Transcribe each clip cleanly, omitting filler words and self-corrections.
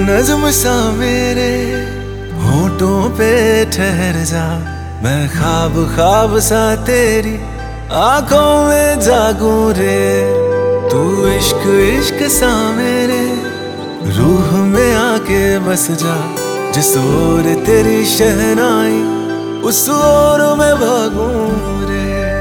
नज्म सा मेरे होठों पे ठहर जा, मैं ख्वाब ख्वाब सा तेरी आंखों में जागूं रे। तू इश्क इश्क सा मेरे रूह में आके बस जा, जिस ओर तेरी शहनाई उस ओर मैं भागूं रे।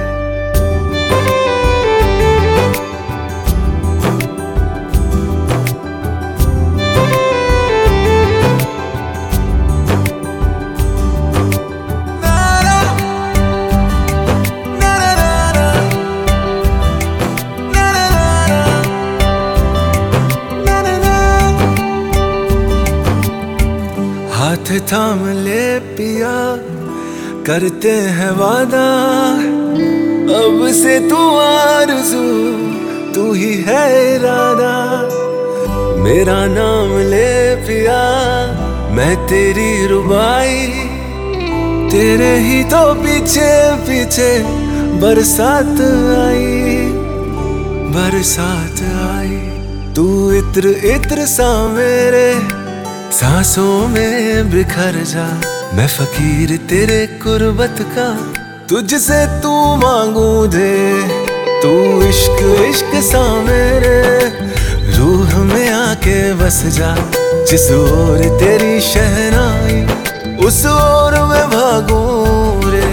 हाथ थाम ले पिया, करते हैं वादा, अब से तू आरज़ू तू ही है इरादा। मेरा नाम ले पिया, मैं तेरी रुबाई, तेरे ही तो पीछे पीछे बरसात आई, बरसात आई। तू इत्र इत्र सा मेरे सांसों में बिखर जा, मैं फकीर तेरे कुर्बत का, तुझसे तू मांगू दे। तू इश्क इश्क सा मेरे रूह में आके बस जा, जिस ओर तेरी शहनाई उस ओर मैं भागूं रे।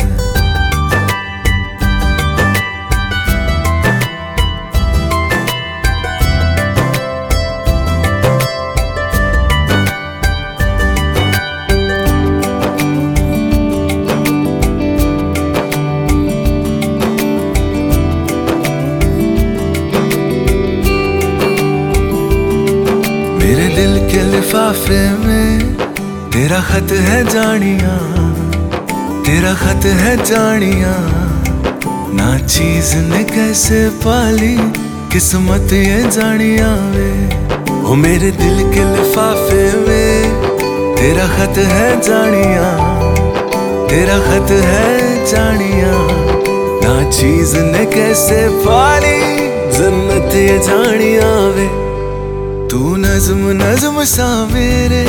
मेरे दिल के लिफाफे में तेरा खत है जानिया, तेरा खत है जानिया। ना चीज ने कैसे पाली किस्मत ये जानिया वे। ओ मेरे दिल के लिफाफे में तेरा खत है जानिया, तेरा खत है जानिया। ना चीज ने कैसे पाली जन्नत ये जानिया वे। तू नज्म नज्म सा मेरे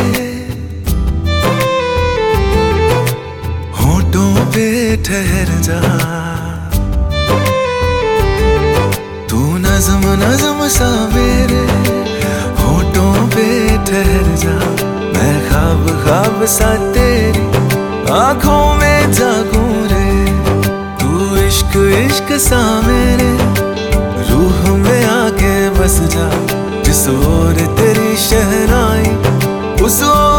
होठों पे ठहर जा, तू नज्म नज्म सा मेरे होठों पे ठहर जा। मैं ख्वाब ख्वाब सा तेरी आंखों में जागूं रे। तू इश्क इश्क सा मेरे रूह में आके बस जा, जिस ओर तेरी शहनाई उस ओर